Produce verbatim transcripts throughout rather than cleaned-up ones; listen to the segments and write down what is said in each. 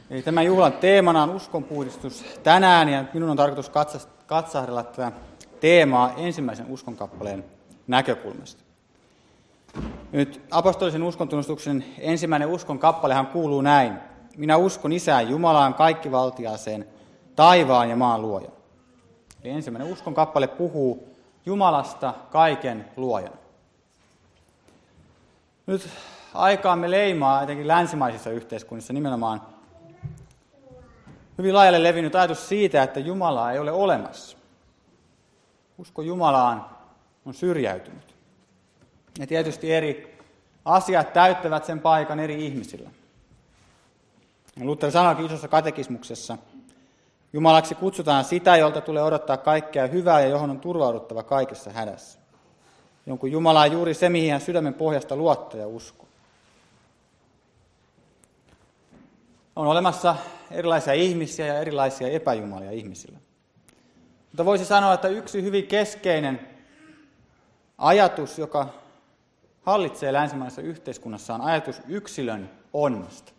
Eli tämän juhlan teemana on uskonpuhdistus tänään, ja minun on tarkoitus katsahdella tätä teemaa ensimmäisen uskonkappaleen näkökulmasta. Nyt apostolisen uskontunnustuksen ensimmäinen uskonkappalehan kuuluu näin. Minä uskon Isään Jumalaan kaikkivaltiaaseen, taivaan ja maan luojan. Eli ensimmäinen uskonkappale puhuu Jumalasta kaiken luojana. Nyt aikaamme leimaa etenkin länsimaisissa yhteiskunnissa nimenomaan hyvin laajalle levinnyt ajatus siitä, että Jumalaa ei ole olemassa. Usko Jumalaan on syrjäytynyt. Ja tietysti eri asiat täyttävät sen paikan eri ihmisillä. Luther sanoikin isossa katekismuksessa, Jumalaksi kutsutaan sitä, jolta tulee odottaa kaikkea hyvää ja johon on turvauduttava kaikessa hädässä. Jonkun Jumala on juuri se, mihin hän sydämen pohjasta luottaa ja uskoo. On olemassa erilaisia ihmisiä ja erilaisia epäjumalia ihmisillä. Mutta voisi sanoa, että yksi hyvin keskeinen ajatus, joka hallitsee länsimaisessa yhteiskunnassa, on ajatus yksilön onnesta.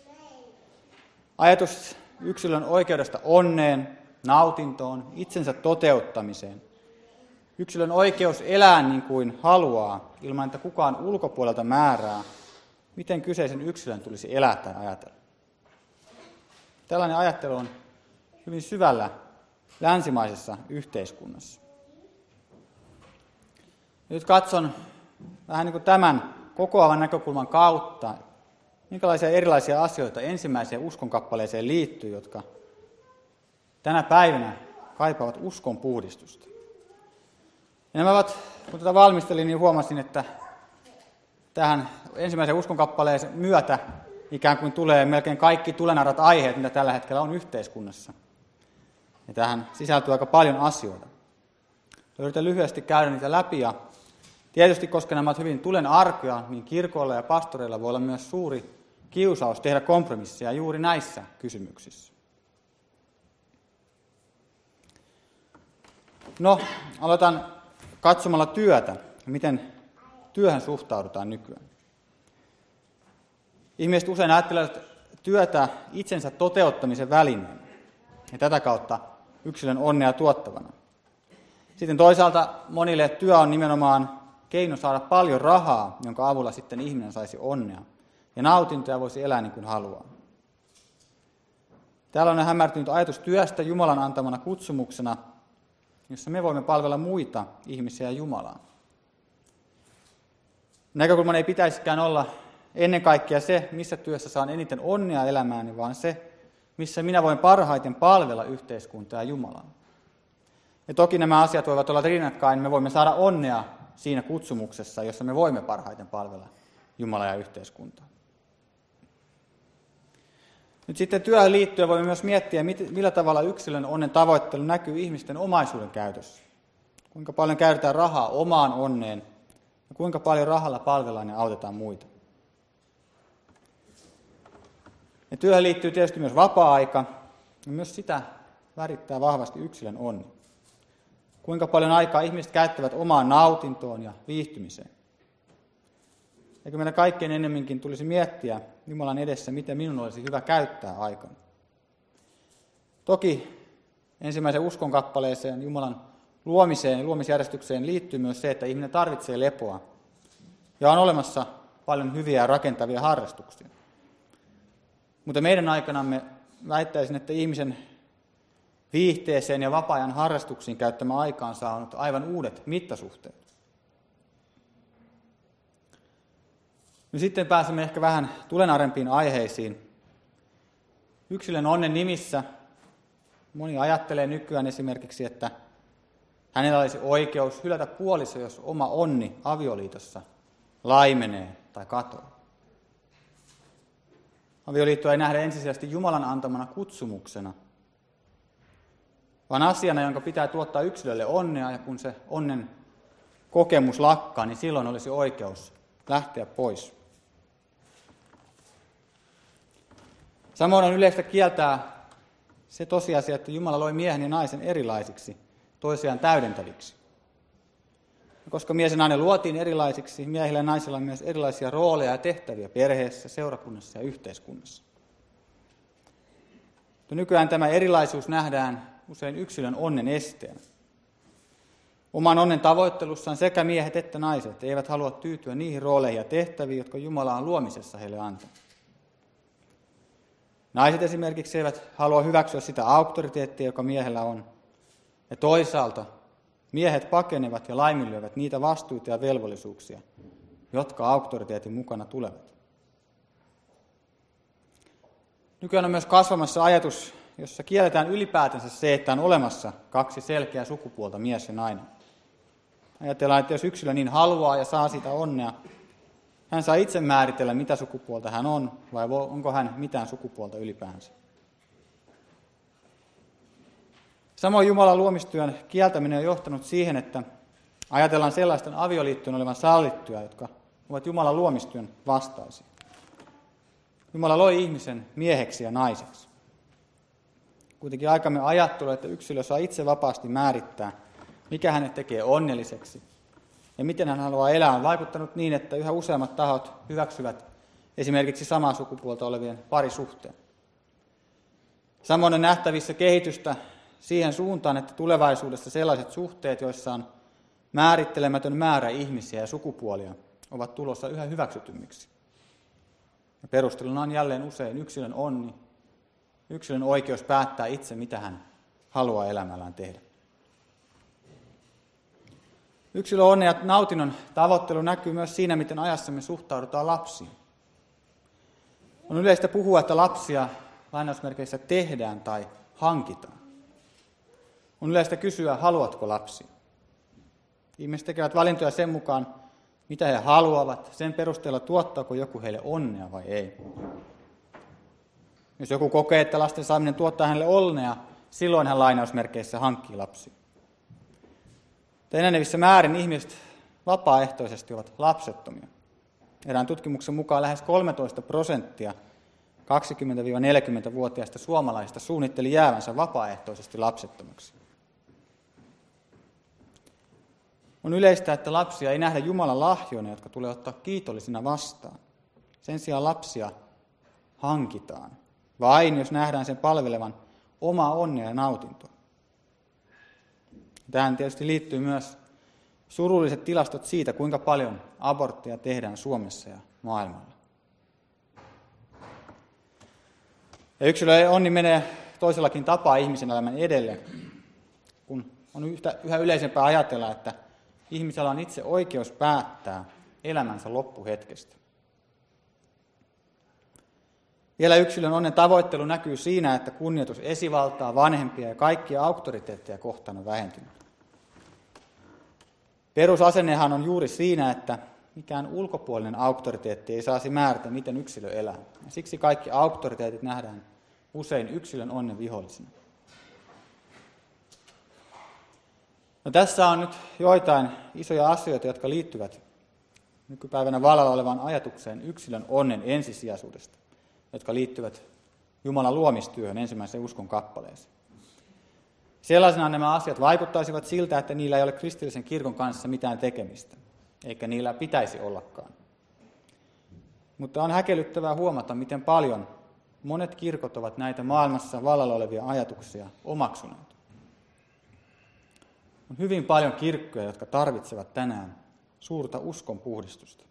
Ajatus yksilön oikeudesta onneen, nautintoon, itsensä toteuttamiseen. Yksilön oikeus elää niin kuin haluaa, ilman että kukaan ulkopuolelta määrää, miten kyseisen yksilön tulisi elää tai ajatella. Tällainen ajattelu on hyvin syvällä länsimaisessa yhteiskunnassa. Nyt katson vähän niin kuin tämän kokoavan näkökulman kautta, minkälaisia erilaisia asioita ensimmäiseen uskonkappaleeseen liittyy, jotka tänä päivänä kaipaavat uskon puhdistusta. Ja nämä ovat, kun tätä valmistelin, niin huomasin, että tähän ensimmäisen uskonkappaleen myötä ikään kuin tulee melkein kaikki tulenarrat aiheet, mitä tällä hetkellä on yhteiskunnassa. Ja tähän sisältyy aika paljon asioita. Yritän lyhyesti käydä niitä läpi, ja tietysti, koska nämä ovat hyvin tulen arkoja, niin kirkoilla ja pastoreilla voi olla myös suuri kiusaus tehdä kompromisseja juuri näissä kysymyksissä. No, aloitan katsomalla työtä, miten työhön suhtaudutaan nykyään. Ihmiset usein ajattelevat työtä itsensä toteuttamisen välineen ja tätä kautta yksilön onnea tuottavana. Sitten toisaalta monille työ on nimenomaan keino saada paljon rahaa, jonka avulla sitten ihminen saisi onnea ja nautintoja voisi elää niin kuin haluaa. Täällä on hämärtynyt ajatus työstä Jumalan antamana kutsumuksena, jossa me voimme palvella muita ihmisiä ja Jumalaa. Näkökulman ei pitäisikään olla ennen kaikkea se, missä työssä saan eniten onnea elämääni, vaan se, missä minä voin parhaiten palvella yhteiskuntaa ja Jumalaa. Ja toki nämä asiat voivat olla rinnakkain, me voimme saada onnea siinä kutsumuksessa, jossa me voimme parhaiten palvella Jumalaa ja yhteiskuntaa. Nyt sitten työhön liittyen voimme myös miettiä, millä tavalla yksilön onnen tavoittelu näkyy ihmisten omaisuuden käytössä. Kuinka paljon käytetään rahaa omaan onneen ja kuinka paljon rahalla palvellaan ja autetaan muita. Ja työhön liittyy tietysti myös vapaa-aika, ja myös sitä värittää vahvasti yksilön onni. Kuinka paljon aikaa ihmiset käyttävät omaan nautintoon ja viihtymiseen. Eikö meidän kaikkein ennemminkin tulisi miettiä Jumalan edessä, miten minun olisi hyvä käyttää aikana. Toki ensimmäisen uskonkappaleeseen, Jumalan luomiseen ja luomisjärjestykseen liittyy myös se, että ihminen tarvitsee lepoa. Ja on olemassa paljon hyviä ja rakentavia harrastuksia. Mutta meidän aikanamme väittäisin, että ihmisen viihteeseen ja vapaa-ajan harrastuksiin käyttämä aika on saanut aivan uudet mittasuhteet. No sitten pääsemme ehkä vähän tulenarempiin aiheisiin. Yksilön onnen nimissä moni ajattelee nykyään esimerkiksi, että hänellä olisi oikeus hylätä puoliso, jos oma onni avioliitossa laimenee tai katoaa. Avioliittoa ei nähdä ensisijaisesti Jumalan antamana kutsumuksena, vaan asiana, jonka pitää tuottaa yksilölle onnea, ja kun se onnen kokemus lakkaa, niin silloin olisi oikeus lähteä pois. Samoin on yleistä kieltää se tosiasia, että Jumala loi miehen ja naisen erilaisiksi, toisiaan täydentäviksi. Ja koska mies ja nainen luotiin erilaisiksi, miehillä ja naisilla on myös erilaisia rooleja ja tehtäviä perheessä, seurakunnassa ja yhteiskunnassa. Mutta nykyään tämä erilaisuus nähdään usein yksilön onnen esteenä. Oman onnen tavoittelussaan sekä miehet että naiset eivät halua tyytyä niihin rooleihin ja tehtäviin, jotka Jumala on luomisessa heille antanut. Naiset esimerkiksi eivät halua hyväksyä sitä auktoriteettia, joka miehellä on. Ja toisaalta miehet pakenevat ja laiminlyövät niitä vastuita ja velvollisuuksia, jotka auktoriteetin mukana tulevat. Nykyään on myös kasvamassa ajatus, jossa kielletään ylipäätänsä se, että on olemassa kaksi selkeää sukupuolta, mies ja nainen. Ajatellaan, että jos yksilö niin haluaa ja saa siitä onnea, hän saa itse määritellä, mitä sukupuolta hän on, vai onko hän mitään sukupuolta ylipäänsä. Samoin Jumalan luomistyön kieltäminen on johtanut siihen, että ajatellaan sellaisten avioliittojen olevan sallittuja, jotka ovat Jumalan luomistyön vastaisia. Jumala loi ihmisen mieheksi ja naiseksi. Kuitenkin aikamme ajattelu, että yksilö saa itse vapaasti määrittää, mikä hänet tekee onnelliseksi ja miten hän haluaa elää, on vaikuttanut niin, että yhä useammat tahot hyväksyvät esimerkiksi samaa sukupuolta olevien parisuhteen. Samoin on nähtävissä kehitystä siihen suuntaan, että tulevaisuudessa sellaiset suhteet, joissa on määrittelemätön määrä ihmisiä ja sukupuolia, ovat tulossa yhä hyväksytymmiksi. Ja perusteluna on jälleen usein yksilön onni, yksilön oikeus päättää itse, mitä hän haluaa elämällään tehdä. Yksilön onnen ja nautinnon tavoittelu näkyy myös siinä, miten ajassa me suhtaudutaan lapsiin. On yleistä puhua, että lapsia lainausmerkeissä tehdään tai hankitaan. On yleistä kysyä, haluatko lapsia. Ihmiset tekevät valintoja sen mukaan, mitä he haluavat, sen perusteella tuottaako joku heille onnea vai ei. Jos joku kokee, että lasten saaminen tuottaa hänelle onnea, silloin hän lainausmerkeissä hankkii lapsia. Enenevissä määrin ihmiset vapaaehtoisesti ovat lapsettomia. Erään tutkimuksen mukaan lähes kolmetoista prosenttia kaksikymmentä-neljäkymmentävuotiaista suomalaisista suunnitteli jäävänsä vapaaehtoisesti lapsettomaksi. On yleistä, että lapsia ei nähdä Jumalan lahjoina, jotka tulee ottaa kiitollisina vastaan. Sen sijaan lapsia hankitaan, vain jos nähdään sen palvelevan omaa onnea ja nautintoa. Tähän tietysti liittyy myös surulliset tilastot siitä, kuinka paljon abortteja tehdään Suomessa ja maailmalla. Ja yksilön onni menee toisellakin tapaa ihmisen elämän edelle, kun on yhtä, yhä yleisempää ajatella, että ihmisellä on itse oikeus päättää elämänsä loppuhetkestä. Vielä yksilön onnen tavoittelu näkyy siinä, että kunnioitus esivaltaa, vanhempia ja kaikkia auktoriteetteja kohtaan on vähentynyt. Perusasennehan on juuri siinä, että mikään ulkopuolinen auktoriteetti ei saisi määrätä, miten yksilö elää. Ja siksi kaikki auktoriteetit nähdään usein yksilön onnen vihollisina. No, tässä on nyt joitain isoja asioita, jotka liittyvät nykypäivänä vallalla olevaan ajatukseen yksilön onnen ensisijaisuudesta, jotka liittyvät Jumalan luomistyöhön, ensimmäiseen uskon kappaleeseen. Sellaisenaan nämä asiat vaikuttaisivat siltä, että niillä ei ole kristillisen kirkon kanssa mitään tekemistä, eikä niillä pitäisi ollakaan. Mutta on häkellyttävää huomata, miten paljon monet kirkot ovat näitä maailmassa vallalla olevia ajatuksia omaksuneet. On hyvin paljon kirkkoja, jotka tarvitsevat tänään suurta uskon puhdistusta.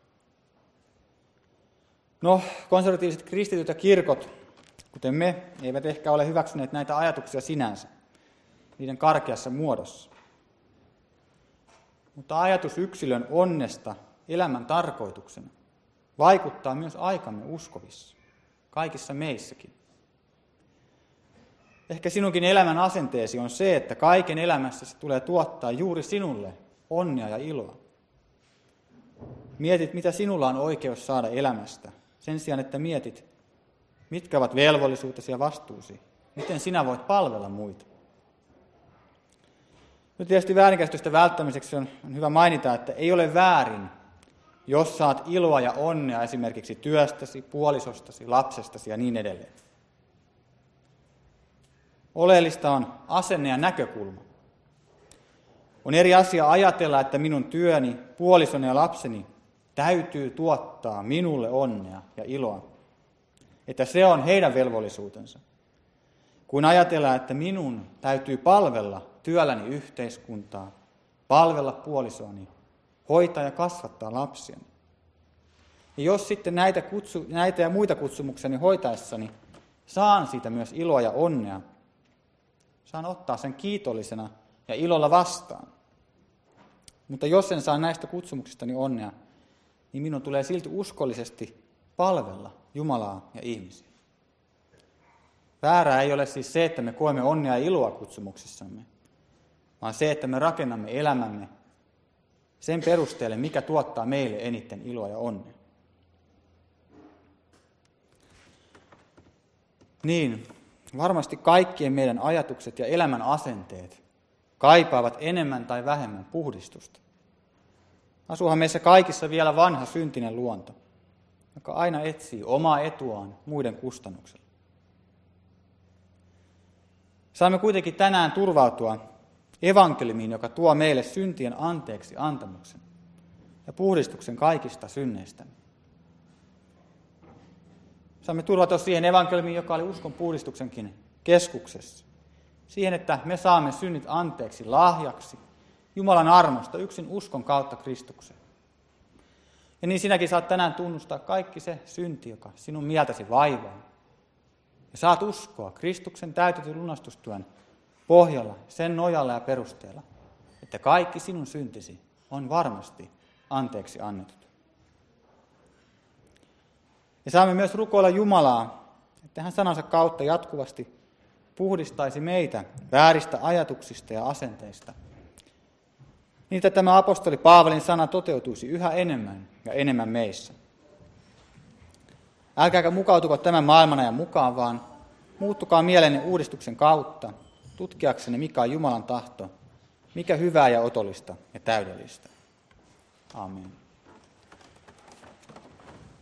No, konservatiiviset kristityt ja kirkot, kuten me, eivät ehkä ole hyväksyneet näitä ajatuksia sinänsä, niiden karkeassa muodossa. Mutta ajatus yksilön onnesta elämän tarkoituksena vaikuttaa myös aikamme uskovissa, kaikissa meissäkin. Ehkä sinunkin elämän asenteesi on se, että kaiken elämässäsi tulee tuottaa juuri sinulle onnea ja iloa. Mietit, mitä sinulla on oikeus saada elämästä, sen sijaan, että mietit, mitkä ovat velvollisuutesi ja vastuusi, miten sinä voit palvella muita. Nyt tietysti väärinkäsitystä välttämiseksi on, on hyvä mainita, että ei ole väärin, jos saat iloa ja onnea esimerkiksi työstäsi, puolisostasi, lapsestasi ja niin edelleen. Oleellista on asenne ja näkökulma. On eri asia ajatella, että minun työni, puolisoni ja lapseni täytyy tuottaa minulle onnea ja iloa. Että se on heidän velvollisuutensa. Kun ajatellaan, että minun täytyy palvella työlläni yhteiskuntaa, palvella puolisoani, hoitaa ja kasvattaa lapsiani. Ja jos sitten näitä, kutsu, näitä ja muita kutsumukseni hoitaessani saan siitä myös iloa ja onnea, saan ottaa sen kiitollisena ja ilolla vastaan. Mutta jos en saa näistä kutsumuksistani onnea, niin minun tulee silti uskollisesti palvella Jumalaa ja ihmisiä. Väärää ei ole siis se, että me koemme onnea ja iloa kutsumuksissamme, vaan se, että me rakennamme elämämme sen perusteelle, mikä tuottaa meille eniten iloa ja onnea. Niin, varmasti kaikkien meidän ajatukset ja elämän asenteet kaipaavat enemmän tai vähemmän puhdistusta. Asuuhan meissä kaikissa vielä vanha syntinen luonto, joka aina etsii omaa etuaan muiden kustannuksella. Saamme kuitenkin tänään turvautua evankeliumiin, joka tuo meille syntien anteeksi antamuksen ja puhdistuksen kaikista synneistä. Saamme turvautua siihen evankeliumiin, joka oli uskon puhdistuksenkin keskuksessa. Siihen, että me saamme synnit anteeksi lahjaksi Jumalan armosta yksin uskon kautta Kristukseen. Ja niin sinäkin saat tänään tunnustaa kaikki se synti, joka sinun mieltäsi vaivaa. Ja saat uskoa Kristuksen täytetyn lunastustyön pohjalla, sen nojalla ja perusteella, että kaikki sinun syntisi on varmasti anteeksi annetut. Ja saamme myös rukoilla Jumalaa, että hän sanansa kautta jatkuvasti puhdistaisi meitä vääristä ajatuksista ja asenteista, niin että tämä apostoli Paavalin sana toteutuisi yhä enemmän ja enemmän meissä. Älkääkä mukautuko tämän maailmanajan mukaan, vaan muuttukaa mielenne uudistuksen kautta, tutkiaksenne mikä on Jumalan tahto, mikä hyvää ja otollista ja täydellistä. Amen.